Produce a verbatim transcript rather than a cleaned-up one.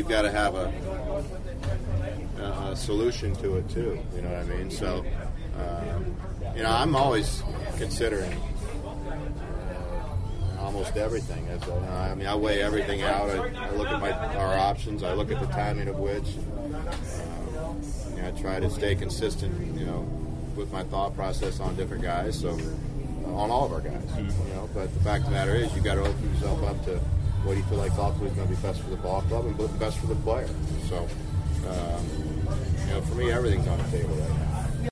you've got to have a, a solution to it too. You know what I mean? So, uh, you know, I'm always considering uh, almost everything. As a, I mean, I weigh everything out. I, I look at my our options. I look at the timing of which. Uh, you know, I try to stay consistent. You know, with my thought process on different guys. So, uh, on all of our guys. You know, but the fact of the matter is, you got to open yourself up to what do you feel like ultimately is going to be best for the ball club and best for the player. So, um, you know, for me, everything's on the table right now.